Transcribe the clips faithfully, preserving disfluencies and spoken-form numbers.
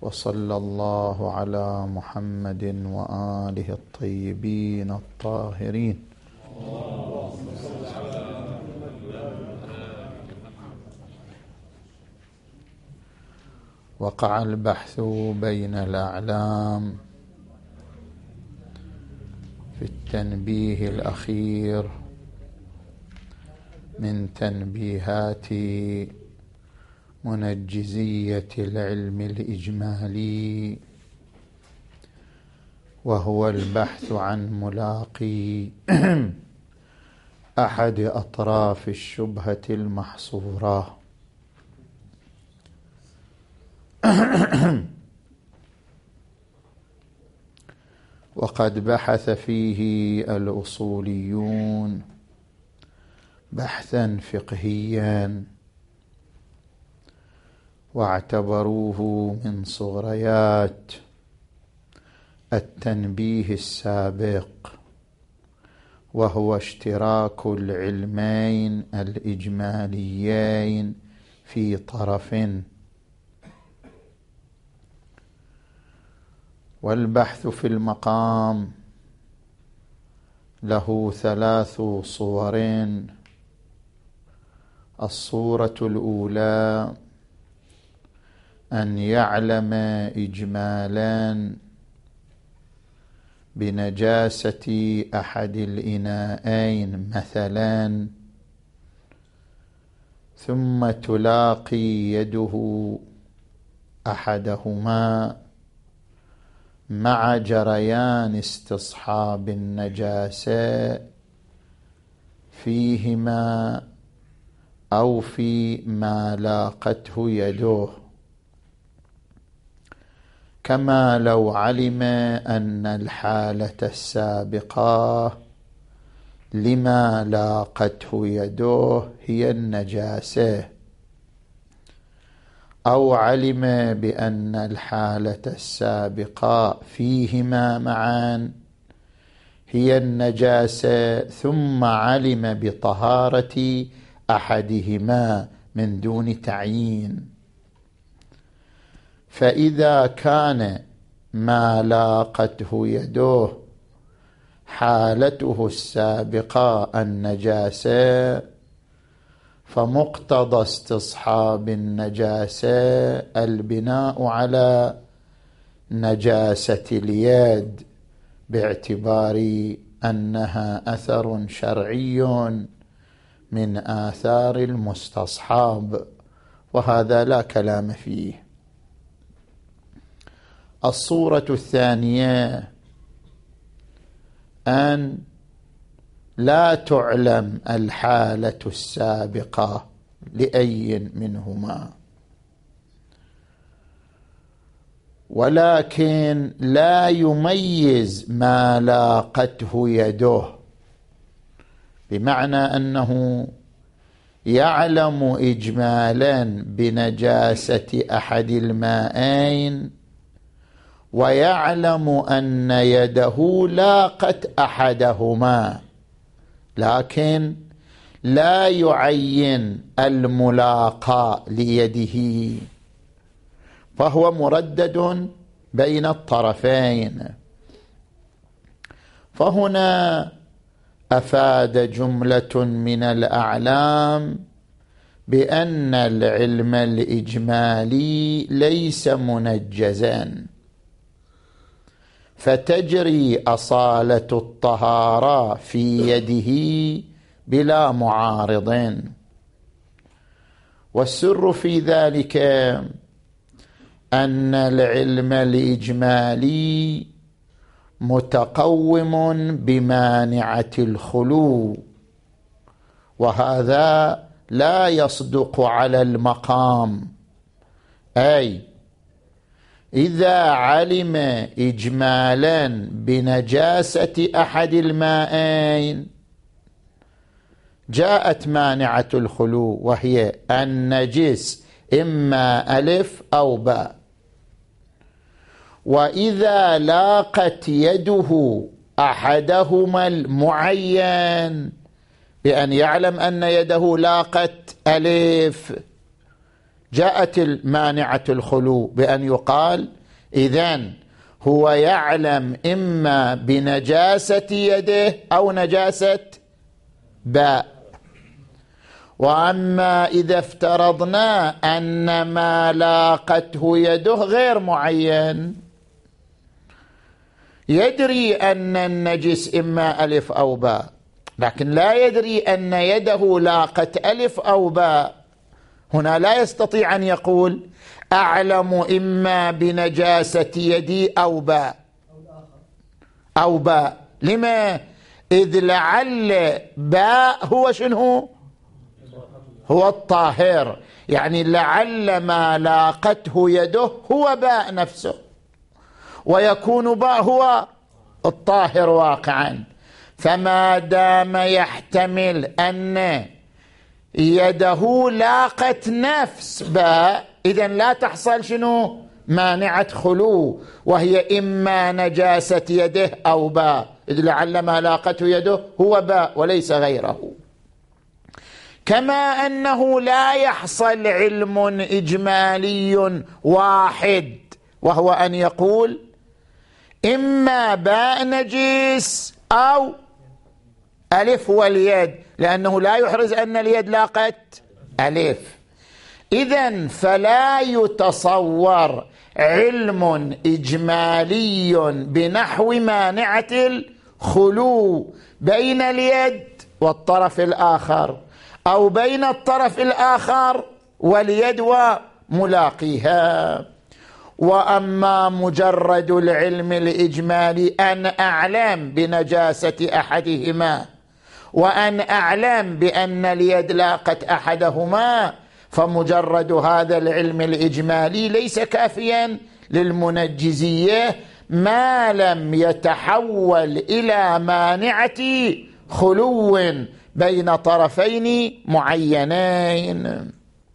وصلى الله على محمد وآله الطيبين الطاهرين. وقع البحث بين الأعلام في التنبيه الأخير من تنبيهات منجزية العلم الإجمالي، وهو البحث عن ملاقي أحد أطراف الشبهة المحصورة. وقد بحث فيه الأصوليون بحثا فقهيا، واعتبروه من صغريات التنبيه السابق، وهو اشتراك العلمين الإجماليين في طرف. والبحث في المقام له ثلاث صور. الصورة الأولى أن يعلم إجمالا بنجاسة أحد الإناءين مثلا، ثم تلاقي يده أحدهما مع جريان استصحاب النجاسة فيهما أو في ما لاقته يده، كما لو علم أن الحالة السابقة لما لاقته يده هي النجاسة، أو علم بأن الحالة السابقة فيهما معا هي النجاسة، ثم علم بطهارة أحدهما من دون تعيين. فإذا كان ما لاقته يده حالته السابقة النجاسة، فمقتضى استصحاب النجاسة البناء على نجاسة اليد، باعتبار أنها أثر شرعي من آثار المستصحاب، وهذا لا كلام فيه. الصورة الثانية أن لا تعلم الحالة السابقة لأي منهما، ولكن لا يميز ما لاقته يده، بمعنى أنه يعلم إجمالا بنجاسة أحد المائين، ويعلم أن يده لاقت أحدهما، لكن لا يعين الملاقى ليده، فهو مردد بين الطرفين. فهنا أفاد جملة من الأعلام بأن العلم الإجمالي ليس منجزا، فتجري أصالة الطهارة في يده بلا معارض. والسر في ذلك أن العلم الإجمالي متقوم بمانعة الخلو، وهذا لا يصدق على المقام. أي إذا علم إجمالا بنجاسة أحد المائين جاءت مانعة الخلو، وهي النجس إما ألف أو باء. وإذا لاقت يده أحدهما المعين بأن يعلم أن يده لاقت ألف، جاءت المانعة الخلو بأن يقال إذن هو يعلم إما بنجاسة يده أو نجاسة باء. وأما إذا افترضنا أن ما لاقته يده غير معين، يدري أن النجس إما ألف أو باء، لكن لا يدري أن يده لاقت ألف أو باء، هنا لا يستطيع أن يقول أعلم إما بنجاسة يدي أو باء أو باء. لما؟ إذ لعل باء هو شنو؟ هو الطاهر، يعني لعل ما لاقته يده هو باء نفسه، ويكون باء هو الطاهر واقعا. فما دام يحتمل أن يده لاقت نفس باء، إذن لا تحصل شنو؟ مانعة خلو، وهي إما نجاسة يده أو باء، إذ لعل ما لاقته يده هو باء وليس غيره. كما أنه لا يحصل علم إجمالي واحد، وهو أن يقول إما باء نجس أو ألف واليد، لأنه لا يحرز أن اليد لاقت ألف. إذن فلا يتصور علم إجمالي بنحو مانعة الخلو بين اليد والطرف الآخر، أو بين الطرف الآخر واليد وملاقيها. وأما مجرد العلم الإجمالي أن أعلم بنجاسة أحدهما وأن أعلم بأن اليد لاقت أحدهما، فمجرد هذا العلم الإجمالي ليس كافيا للمنجزية ما لم يتحول إلى مانعة خلو بين طرفين معينين.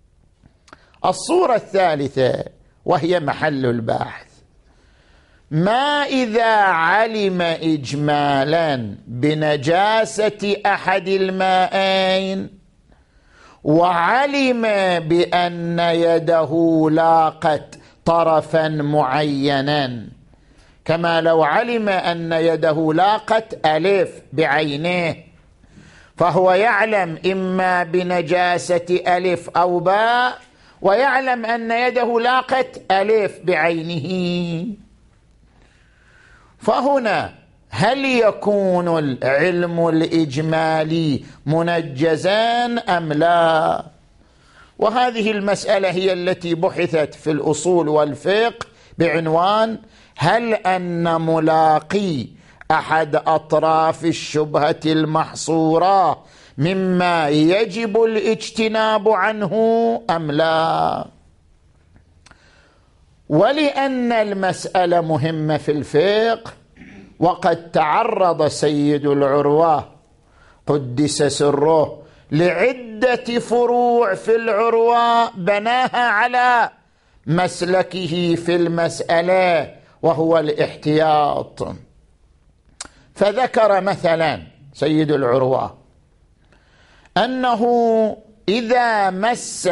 الصورة الثالثة وهي محل البحث: ما إذا علم إجمالا بنجاسة أحد المائين وعلم بأن يده لاقت طرفا معينا، كما لو علم أن يده لاقت ألف بعينه، فهو يعلم إما بنجاسة ألف أو باء، ويعلم أن يده لاقت ألف بعينه. فهنا هل يكون العلم الإجمالي منجزا أم لا؟ وهذه المسألة هي التي بحثت في الأصول والفقه بعنوان: هل أن ملاقي أحد أطراف الشبهة المحصورة مما يجب الاجتناب عنه أم لا؟ ولأن المسألة مهمة في الفقه، وقد تعرض سيد العروة قدس سره لعدة فروع في العروة بناها على مسلكه في المسألة، وهو الاحتياط. فذكر مثلا سيد العروة أنه إذا مس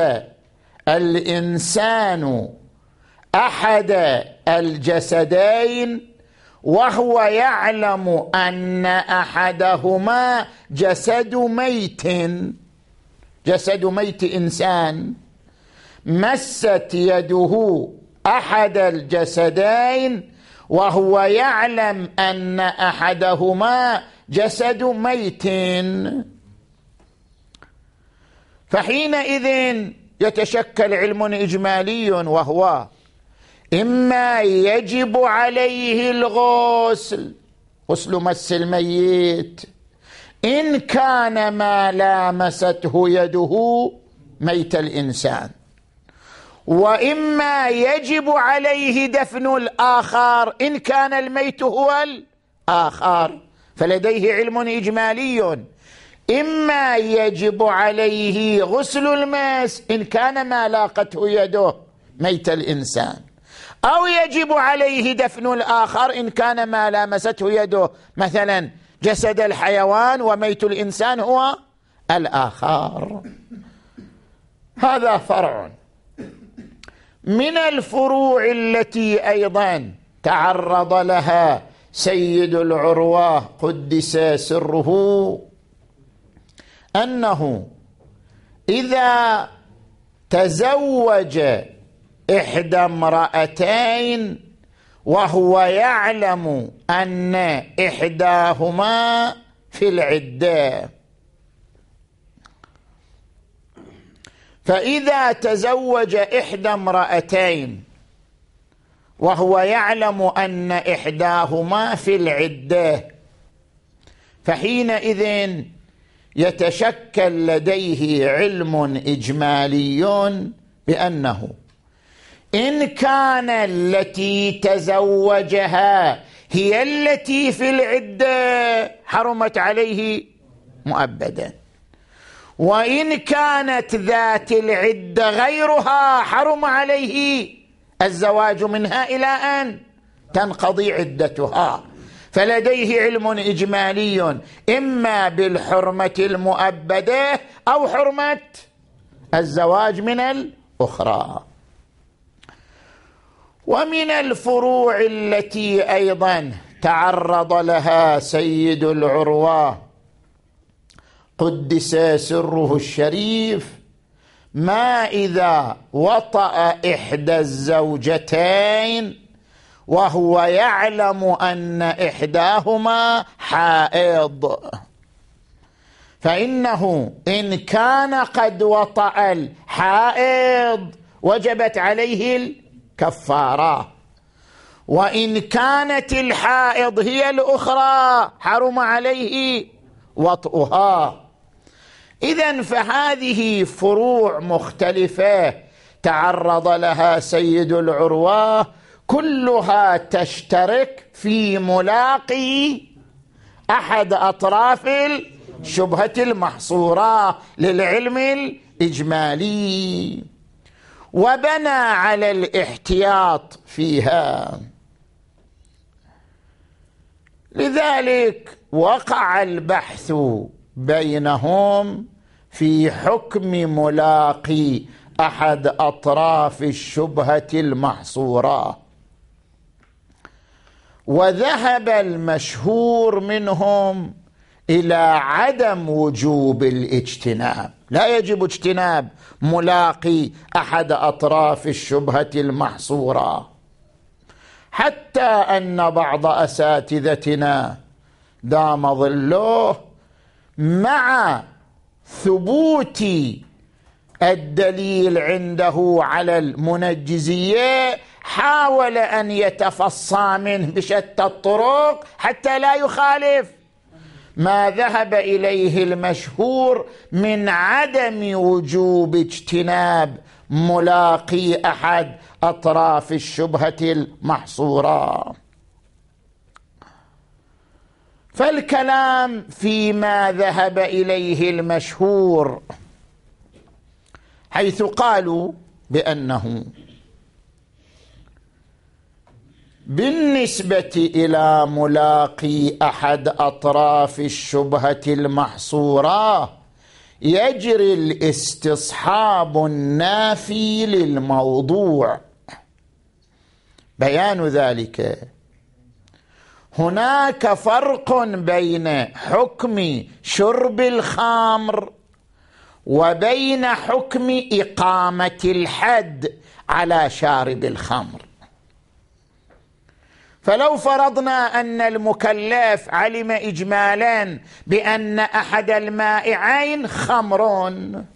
الإنسان أحد الجسدين وهو يعلم أن أحدهما جسد ميت، جسد ميت إنسان، مست يده أحد الجسدين وهو يعلم أن أحدهما جسد ميت، فحينئذ يتشكل علم إجمالي، وهو إما يجب عليه الغسل، غسل مس الميت، إن كان ما لامسته يده ميت الإنسان، وإما يجب عليه دفن الآخر إن كان الميت هو الآخر. فلديه علم إجمالي: إما يجب عليه غسل الماس إن كان ما لاقته يده ميت الإنسان، أو يجب عليه دفن الآخر إن كان ما لامسته يده مثلا جسد الحيوان وميت الإنسان هو الآخر. هذا فرع. من الفروع التي أيضا تعرض لها سيد العروة قدس سره أنه إذا تزوج إحدى امرأتين وهو يعلم أن إحداهما في العدة، فإذا تزوج إحدى امرأتين وهو يعلم أن إحداهما في العدة، فحينئذ يتشكل لديه علم إجمالي بأنه إن كان التي تزوجها هي التي في العدة حرمت عليه مؤبدا، وإن كانت ذات العدة غيرها حرم عليه الزواج منها إلى أن تنقضي عدتها. فلديه علم إجمالي إما بالحرمة المؤبدة أو حرمة الزواج من الأخرى. ومن الفروع التي أيضا تعرض لها سيد العروة قدس سره الشريف ما إذا وطأ إحدى الزوجتين وهو يعلم أن إحداهما حائض، فإنه إن كان قد وطأ الحائض وجبت عليه الكفارة، وإن كانت الحائض هي الأخرى حرم عليه وطئها. إذن فهذه فروع مختلفة تعرض لها سيد العروة، كلها تشترك في ملاقي أحد أطراف الشبهة المحصورة للعلم الإجمالي، وبنى على الاحتياط فيها. لذلك وقع البحث بينهم في حكم ملاقي أحد أطراف الشبهة المحصورة، وذهب المشهور منهم إلى عدم وجوب الاجتناب، لا يجب اجتناب ملاقي أحد أطراف الشبهة المحصورة، حتى أن بعض أساتذتنا دام ظله مع ثبوت الدليل عنده على المنجزية حاول أن يتفصى منه بشتى الطرق حتى لا يخالف ما ذهب إليه المشهور من عدم وجوب اجتناب ملاقي أحد أطراف الشبهة المحصورة. فالكلام فيما ذهب إليه المشهور، حيث قالوا بأنه بالنسبة إلى ملاقي أحد أطراف الشبهة المحصورة يجري الاستصحاب النافي للموضوع. بيان ذلك هناك فرق بين حكم شرب الخمر وبين حكم إقامة الحد على شارب الخمر. فلو فرضنا أن المكلف علم إجمالا بأن أحد المائعين خمر،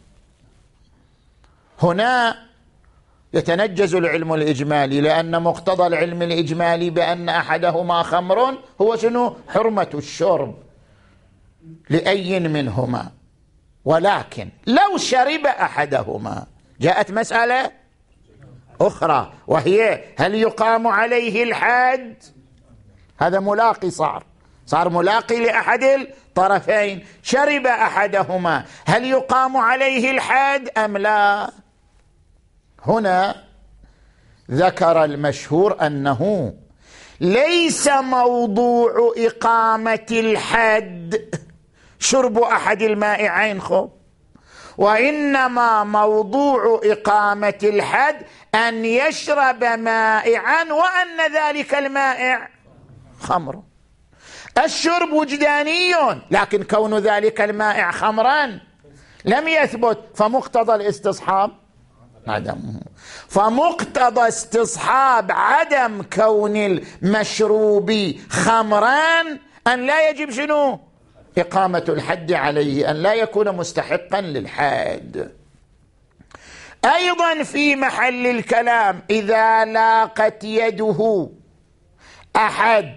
هنا يتنجز العلم الإجمالي، لأن مقتضى العلم الإجمالي بأن أحدهما خمر هو شنو؟ حرمة الشرب لأي منهما. ولكن لو شرب أحدهما جاءت مسألة أخرى، وهي هل يقام عليه الحد؟ هذا ملاقي، صار صار ملاقي لأحد الطرفين، شرب أحدهما، هل يقام عليه الحد أم لا؟ هنا ذكر المشهور أنه ليس موضوع إقامة الحد شرب أحد المائعين، خب وإنما موضوع إقامة الحد أن يشرب مائعا وأن ذلك المائع خمر. الشرب وجداني، لكن كون ذلك المائع خمرا لم يثبت، فمقتضى الاستصحاب عدمه. فمقتضى استصحاب عدم كون المشروب خمرا أن لا يجب شنو؟ إقامة الحد عليه، أن لا يكون مستحقا للحد. أيضا في محل الكلام إذا لاقت يده أحد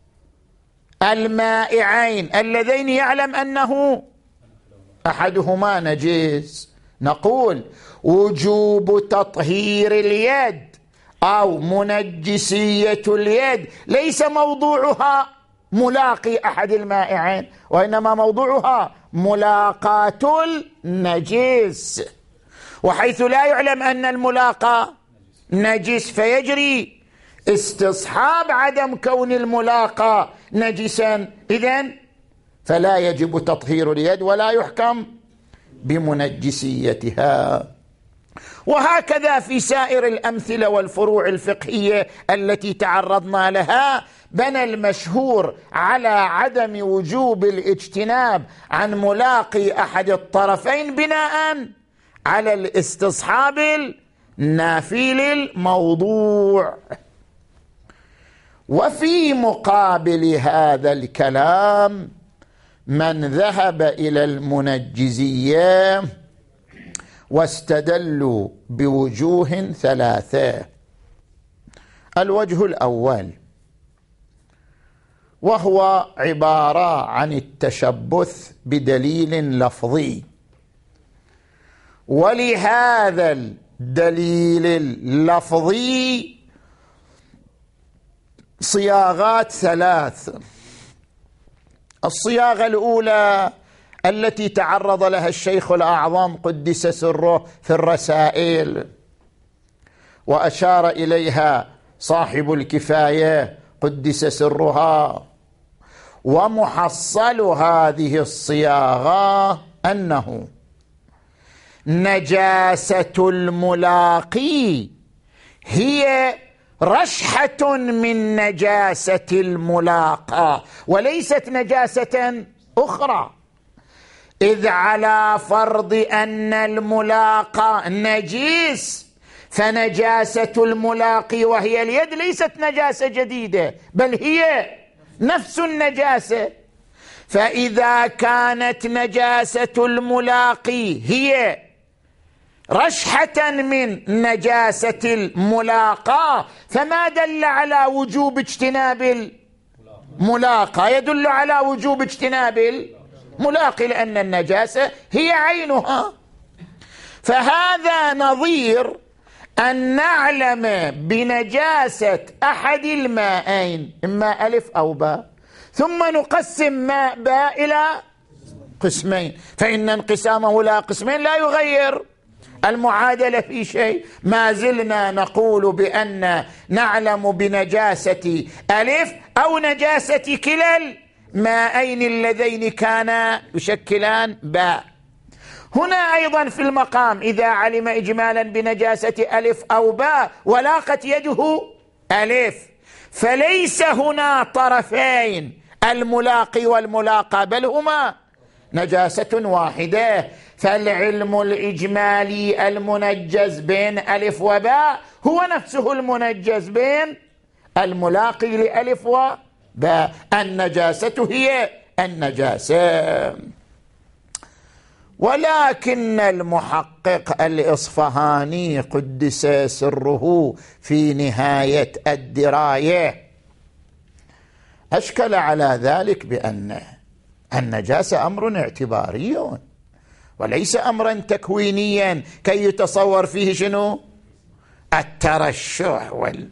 المائعين اللذين يعلم أنه أحدهما نجس، نقول وجوب تطهير اليد أو منجسية اليد ليس موضوعها ملاقي أحد المائعين، وإنما موضوعها ملاقاة النجس، وحيث لا يعلم أن الملاقى نجس فيجري استصحاب عدم كون الملاقى نجسا، إذن فلا يجب تطهير اليد ولا يحكم بمنجسيتها. وهكذا في سائر الأمثلة والفروع الفقهية التي تعرضنا لها، بنى المشهور على عدم وجوب الاجتناب عن ملاقي أحد الطرفين بناء على الاستصحاب النافي للموضوع. وفي مقابل هذا الكلام من ذهب إلى المنجزية واستدلوا بوجوه ثلاثة. الوجه الأول وهو عبارة عن التشبث بدليل لفظي، ولهذا الدليل اللفظي صياغات ثلاث. الصياغة الأولى التي تعرض لها الشيخ الأعظم قدس سره في الرسائل، وأشار إليها صاحب الكفاية قدس سرها، ومحصل هذه الصياغة أنه نجاسة الملاقي هي رشحة من نجاسة الملاقى وليست نجاسة أخرى، إذ على فرض أن الملاقى نجيس فنجاسة الملاقي وهي اليد ليست نجاسة جديدة، بل هي نفس النجاسة. فإذا كانت نجاسة الملاقي هي رشحة من نجاسة الملاقى، فما دل على وجوب اجتناب الملاقى؟ يدل على وجوب اجتناب الملاقي، لأن النجاسة هي عينها. فهذا نظير أن نعلم بنجاسة أحد المائين إما ألف أو باء، ثم نقسم ماء باء إلى قسمين، فإن انقسامه إلى قسمين لا يغير المعادلة في شيء. ما زلنا نقول بأن نعلم بنجاسة ألف أو نجاسة كلا المائين اللذين كانا يشكلان باء. هنا أيضا في المقام إذا علم إجمالا بنجاسة ألف أو باء ولاقت يده ألف، فليس هنا طرفين الملاقي والملاقى، بل هما نجاسة واحدة. فالعلم الإجمالي المنجز بين ألف وباء هو نفسه المنجز بين الملاقي لألف وباء، النجاسة هي النجاسة. ولكن المحقق الإصفهاني قدس سره في نهاية الدراية أشكل على ذلك بأن النجاسة أمر اعتباري وليس أمرا تكوينيا كي يتصور فيه شنو؟ الترشح وال...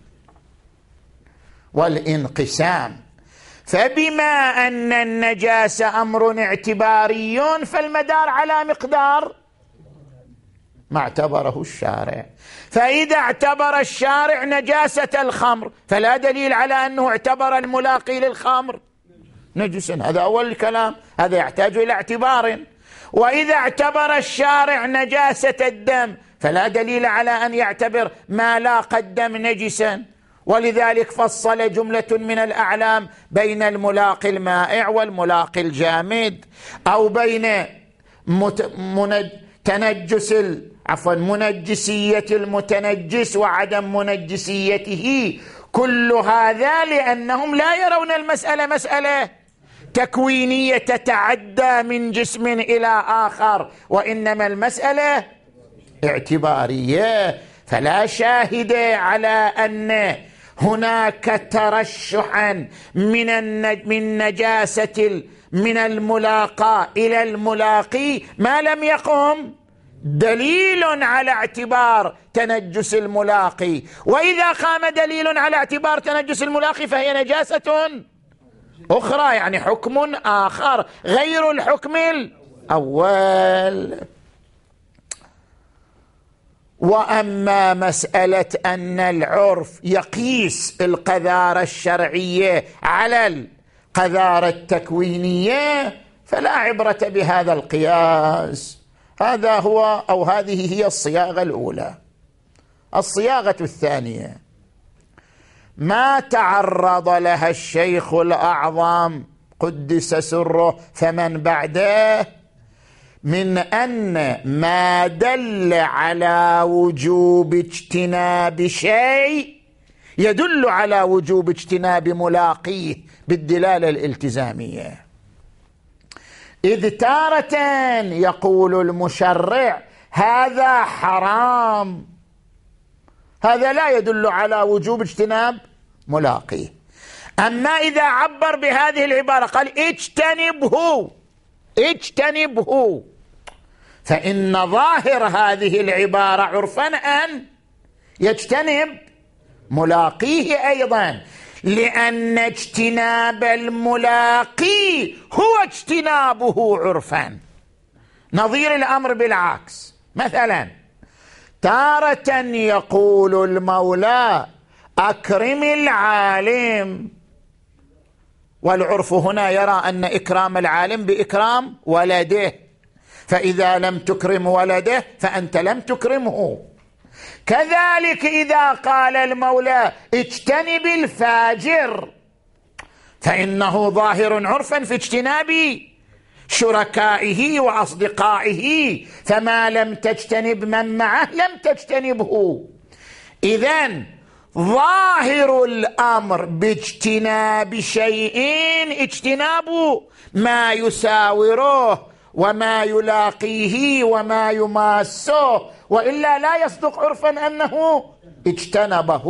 والانقسام. فبما أن النجاسة أمر اعتباري فالمدار على مقدار ما اعتبره الشارع. فإذا اعتبر الشارع نجاسة الخمر فلا دليل على أنه اعتبر الملاقي للخمر نجسا. هذا أول الكلام، هذا يحتاج إلى اعتبار. وإذا اعتبر الشارع نجاسة الدم فلا دليل على أن يعتبر ما لاقى الدم نجسا، ولذلك فصل جملة من الأعلام بين الملاقي المائع والملاقي الجامد، أو بين مت... منج... تنجس عفوا منجسية المتنجس وعدم منجسيته. كل هذا لأنهم لا يرون المسألة مسألة تكوينية تتعدى من جسم إلى آخر، وإنما المسألة اعتبارية. فلا شاهد على أن هناك ترشحا من النج... من نجاسة من الملاقى إلى الملاقي ما لم يقم دليل على اعتبار تنجس الملاقي. وإذا قام دليل على اعتبار تنجس الملاقي فهي نجاسة أخرى، يعني حكم آخر غير الحكم الأول. وأما مسألة أن العرف يقيس القذارة الشرعية على القذارة التكوينية فلا عبرة بهذا القياس. هذا هو أو هذه هي الصياغة الأولى. الصياغة الثانية ما تعرض لها الشيخ الأعظم قدس سره فمن بعده من أن ما دل على وجوب اجتناب شيء يدل على وجوب اجتناب ملاقيه بالدلالة الالتزامية. إذ تارة يقول المشرع هذا حرام، هذا لا يدل على وجوب اجتناب ملاقيه. أما إذا عبر بهذه العبارة قال اجتنبه اجتنبه، فإن ظاهر هذه العبارة عرفا أن يجتنب ملاقيه أيضا، لأن اجتناب الملاقي هو اجتنابه عرفا. نظير الأمر بالعكس، مثلا تارة يقول المولى أكرم العالم، والعرف هنا يرى أن إكرام العالم بإكرام ولده، فإذا لم تكرم ولده فأنت لم تكرمه. كذلك إذا قال المولى اجتنب الفاجر فإنه ظاهر عرفا في اجتناب شركائه وأصدقائه، فما لم تجتنب من معه لم تجتنبه. إذن ظاهر الأمر باجتناب شيء اجتناب ما يساوره وما يلاقيه وما يماسه، وإلا لا يصدق عرفا أنه اجتنبه.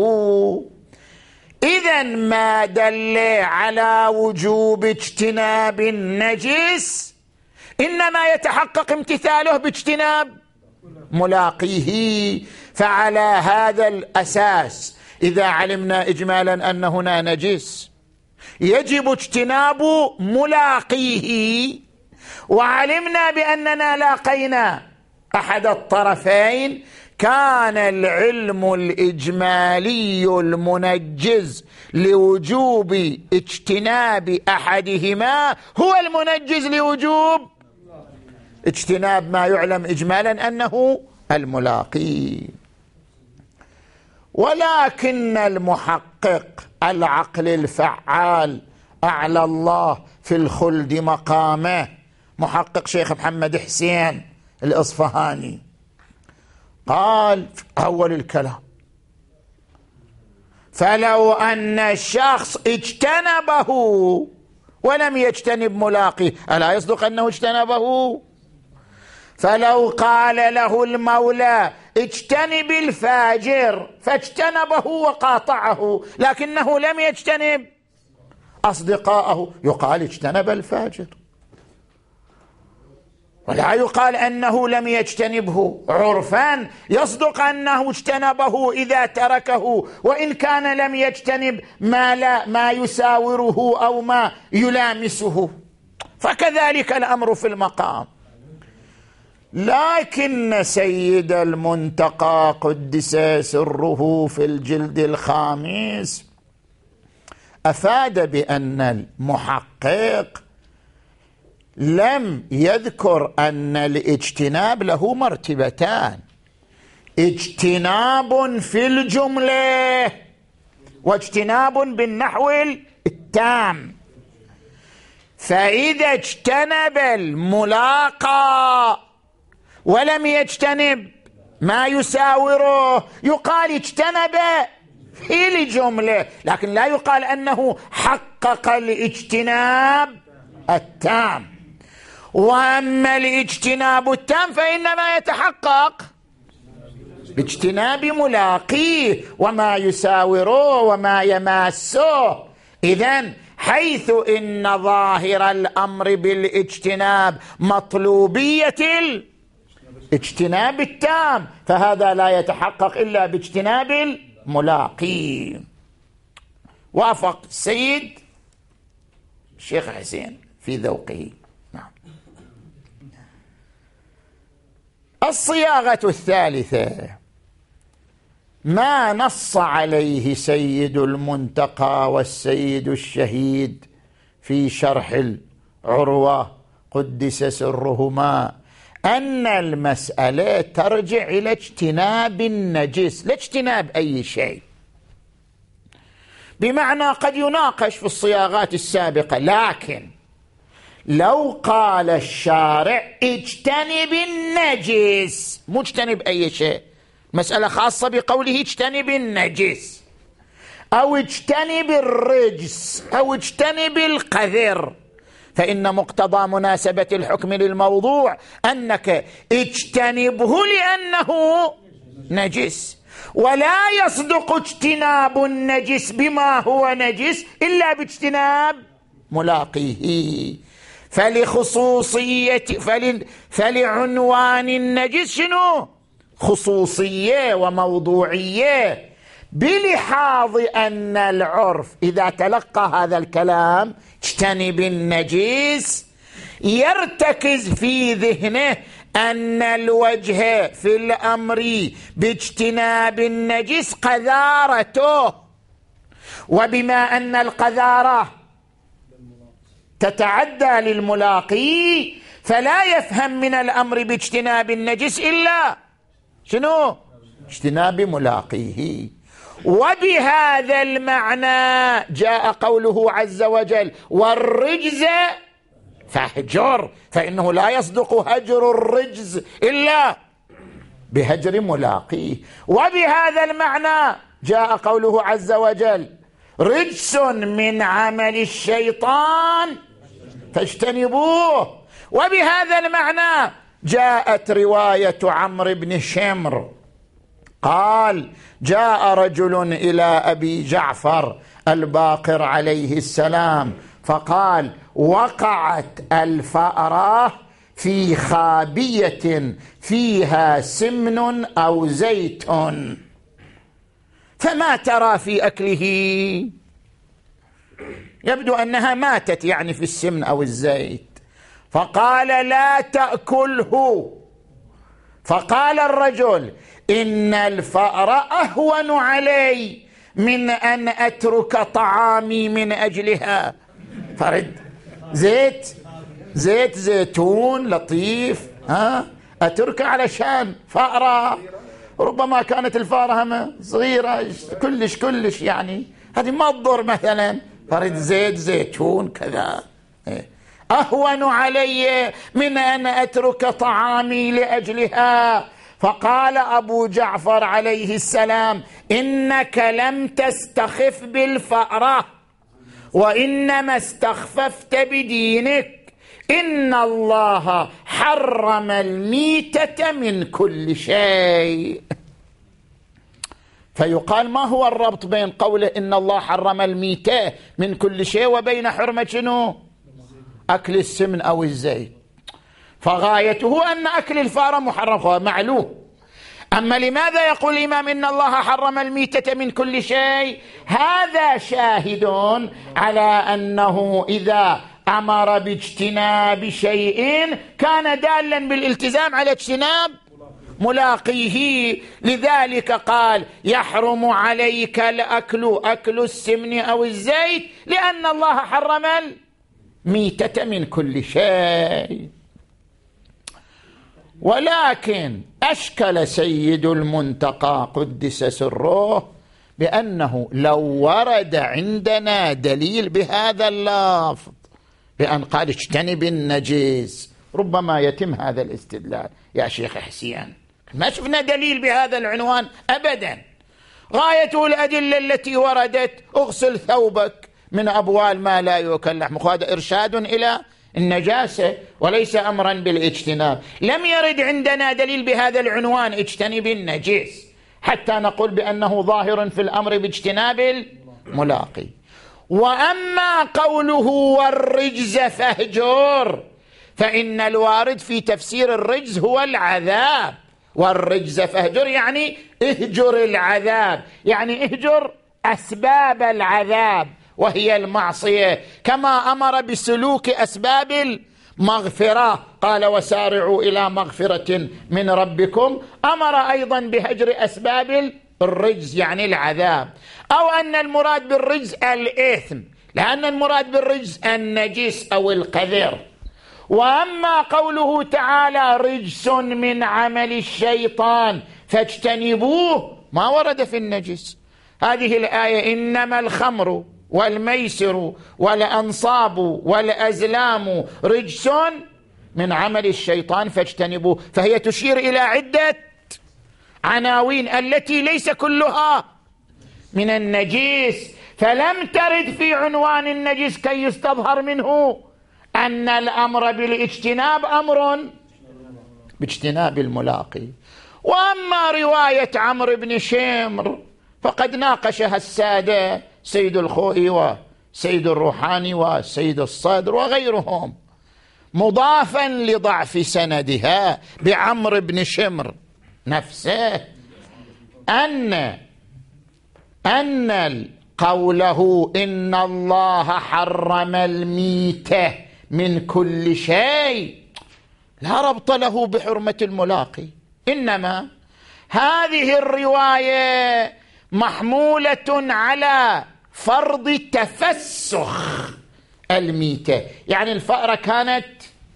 إذن ما دل على وجوب اجتناب النجس إنما يتحقق امتثاله باجتناب ملاقيه. فعلى هذا الأساس إذا علمنا إجمالا أن هنا نجس يجب اجتناب ملاقيه، وعلمنا بأننا لاقينا أحد الطرفين، كان العلم الإجمالي المنجز لوجوب اجتناب أحدهما هو المنجز لوجوب اجتناب ما يعلم إجمالا أنه الملاقي. ولكن المحقق العقل الفعال أعلى الله في الخلد مقامه، محقق شيخ محمد حسين الإصفهاني، قال في أول الكلام فلو أن الشخص اجتنبه ولم يجتنب ملاقيه ألا يصدق أنه اجتنبه؟ فلو قال له المولى اجتنب الفاجر فاجتنبه وقاطعه لكنه لم يجتنب أصدقاءه يقال اجتنب الفاجر، ولا يقال أنه لم يجتنبه. عرفا يصدق أنه اجتنبه إذا تركه وإن كان لم يجتنب ما, لا ما يساوره أو ما يلامسه، فكذلك الأمر في المقام. لكن سيد المنتقى قدس سره في الجلد الخامس أفاد بأن المحقق لم يذكر أن الاجتناب له مرتبتان: اجتناب في الجملة واجتناب بالنحو التام. فإذا اجتنب الملاقى ولم يجتنب ما يساوره يقال اجتنب في الجملة، لكن لا يقال أنه حقق الاجتناب التام. وأما الاجتناب التام فإنما يتحقق باجتناب ملاقيه وما يساوره وما يماسه. إذن حيث إن ظاهر الأمر بالاجتناب مطلوبية الاجتناب التام، فهذا لا يتحقق إلا باجتناب الملاقي. وافق السيد الشيخ حسين في ذوقه. نعم. الصياغة الثالثة ما نص عليه سيد المنتقى والسيد الشهيد في شرح العروة قدس سرهما، أن المسألة ترجع إلى اجتناب النجس لا اجتناب أي شيء. بمعنى قد يناقش في الصياغات السابقة، لكن لو قال الشارع اجتنب النجس مو اجتنب أي شيء، مسألة خاصة بقوله اجتنب النجس أو اجتنب الرجس أو اجتنب القذر، فإن مقتضى مناسبة الحكم للموضوع أنك اجتنبه لأنه نجس، ولا يصدق اجتناب النجس بما هو نجس إلا باجتناب ملاقيه. فلخصوصية فل... فلعنوان النجس شنو؟ خصوصية وموضوعية، بلحاظ أن العرف إذا تلقى هذا الكلام اجتنب النجس يرتكز في ذهنه أن الوجه في الأمر باجتناب النجس قذارته، وبما أن القذارة تتعدى للملاقي فلا يفهم من الأمر باجتناب النجس إلا شنو؟ اجتناب ملاقيه. وبهذا المعنى جاء قوله عز وجل والرجز فاهجر، فإنه لا يصدق هجر الرجز إلا بهجر ملاقيه. وبهذا المعنى جاء قوله عز وجل رجس من عمل الشيطان فاجتنبوه. وبهذا المعنى جاءت رواية عمرو بن شمر قال جاء رجل إلى أبي جعفر الباقر عليه السلام فقال وقعت الفأرة في خابية فيها سمن أو زيت فما ترى في أكله؟ يبدو أنها ماتت يعني في السمن أو الزيت. فقال لا تأكله. فقال الرجل إن الفأر أهون علي من أن أترك طعامي من أجلها. فرد زيت زيت زيتون لطيف، ها أترك علشان فأرة؟ ربما كانت الفأرة هم صغيرة كلش كلش يعني هذه ما تضر مثلا، فرد زيت زيتون كذا أهون علي من أن أترك طعامي لأجلها. فقال أبو جعفر عليه السلام إنك لم تستخف بالفأرة وإنما استخففت بدينك، إن الله حرم الميتة من كل شيء. فيقال ما هو الربط بين قوله إن الله حرم الميتة من كل شيء وبين حرمة شنو؟ أكل السمن أو الزيت. فغايته أن أكل الفأرة محرم، هو معلوم. أما لماذا يقول الإمام إن الله حرم الميتة من كل شيء؟ هذا شاهد على أنه إذا أمر باجتناب شيء كان دالا بالالتزام على اجتناب ملاقيه. لذلك قال يحرم عليك الأكل أكل السمن أو الزيت لأن الله حرم الميتة من كل شيء. ولكن أشكل سيد المنتقى قدس سره بأنه لو ورد عندنا دليل بهذا اللفظ بأن قال اجتنب النجس ربما يتم هذا الاستدلال. يا شيخ حسين ما شفنا دليل بهذا العنوان أبدا. غايته الأدلة التي وردت اغسل ثوبك من أبوال ما لا يؤكل لحمه، هذا إرشاد إلى النجاسة وليس أمرا بالاجتناب. لم يرد عندنا دليل بهذا العنوان اجتنب النجس حتى نقول بأنه ظاهر في الأمر باجتناب الملاقي. وأما قوله والرجز فاهجر فإن الوارد في تفسير الرجز هو العذاب. والرجز فاهجر يعني اهجر العذاب، يعني اهجر أسباب العذاب وهي المعصية، كما أمر بسلوك أسباب المغفرة قال وسارعوا إلى مغفرة من ربكم، أمر أيضا بهجر أسباب الرجز يعني العذاب. أو أن المراد بالرجز الإثم لأن المراد بالرجز النجس أو القذر. وأما قوله تعالى رجس من عمل الشيطان فاجتنبوه ما ورد في النجس. هذه الآية إنما الخمر والميسر والأنصاب والأزلام رجس من عمل الشيطان فاجتنبوه، فهي تشير إلى عدة عناوين التي ليس كلها من النجس، فلم ترد في عنوان النجس كي يستظهر منه أن الأمر بالاجتناب أمر باجتناب الملاقي. وأما رواية عمرو بن شمر فقد ناقشها السادة سيد الخوئي وسيد الروحاني وسيد الصدر وغيرهم مضافا لضعف سندها بعمرو بن شمر نفسه أن أن قوله إن الله حرم الميتة من كل شيء لا ربط له بحرمة الملاقي، إنما هذه الرواية محمولة على فرض تفسخ الميتة، يعني الفأرة كانت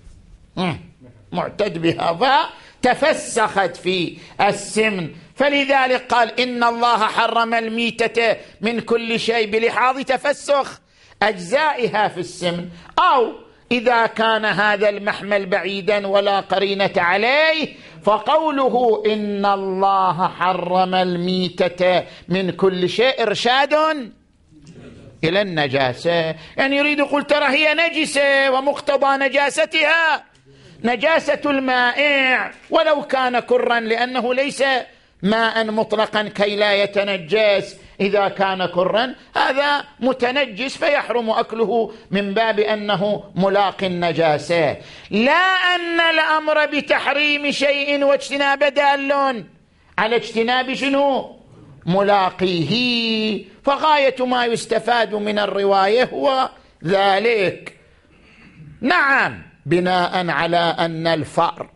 معتد بها فتفسخت في السمن، فلذلك قال إن الله حرم الميتة من كل شيء بلحاظ تفسخ أجزائها في السمن. أو إذا كان هذا المحمل بعيدا ولا قرينة عليه فقوله إن الله حرم الميتة من كل شيء إرشاد إلى النجاسة، يعني يريد يقول ترى هي نجسة ومقتضى نجاستها نجاسة المائع ولو كان كرا، لأنه ليس ماء مطلقا كي لا يتنجس، إذا كان كرا هذا متنجس فيحرم أكله من باب أنه ملاق النجاسة، لا أن الأمر بتحريم شيء واجتناب دال على اجتناب شنو ملاقيه. فغاية ما يستفاد من الرواية هو ذلك. نعم بناء على أن الفأر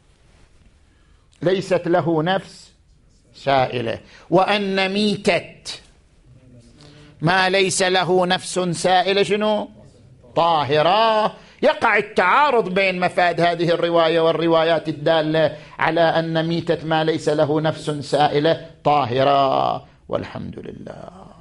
ليست له نفس سائلة وأن ميتة ما ليس له نفس سائلة شنو طاهرة، يقع التعارض بين مفاد هذه الرواية والروايات الدالة على أن ميتة ما ليس له نفس سائلة طاهرة. والحمد لله.